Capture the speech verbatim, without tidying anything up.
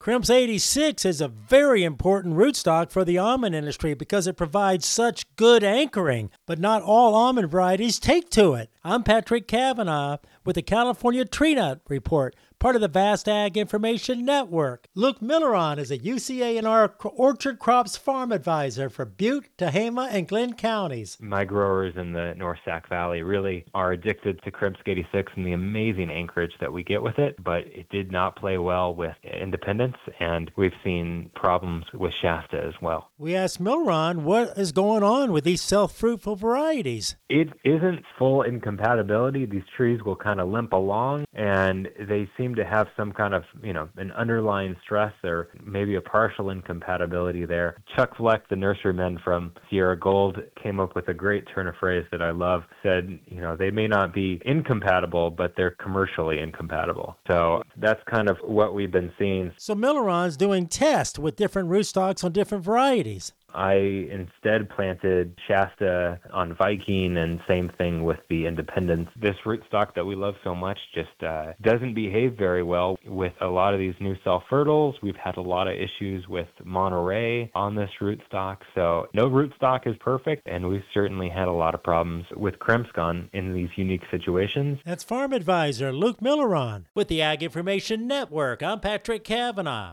Crimps eighty-six is a very important rootstock for the almond industry because it provides such good anchoring, but not all almond varieties take to it. I'm Patrick Cavanaugh with the California Tree Nut Report, part of the Vast Ag Information Network. Luke Milleron is a U C A N R Orchard Crops Farm Advisor for Butte, Tehama, and Glenn counties. My growers in the North Sac Valley really are addicted to Crimps eighty-six and the amazing anchorage that we get with it, but it did not play well with Independence, and we've seen problems with Shasta as well. We asked Milleron what is going on with these self-fruitful varieties. It isn't full incompatibility. These trees will kind of limp along, and they seem to have some kind of, you know, an underlying stress or maybe a partial incompatibility there. Chuck Fleck, the nurseryman from Sierra Gold, came up with a great turn of phrase that I love. Said, you know, they may not be incompatible, but they're commercially incompatible. So that's kind of what we've been seeing. So Milleron's doing tests with different rootstocks on different varieties. I instead planted Shasta on Viking, and same thing with the Independence. This rootstock that we love so much just uh, doesn't behave very well with a lot of these new self-fertiles. We've had a lot of issues with Monterey on this rootstock, so no rootstock is perfect, and we've certainly had a lot of problems with Crimps in these unique situations. That's Farm Advisor Luke Milleron with the Ag Information Network. I'm Patrick Cavanaugh.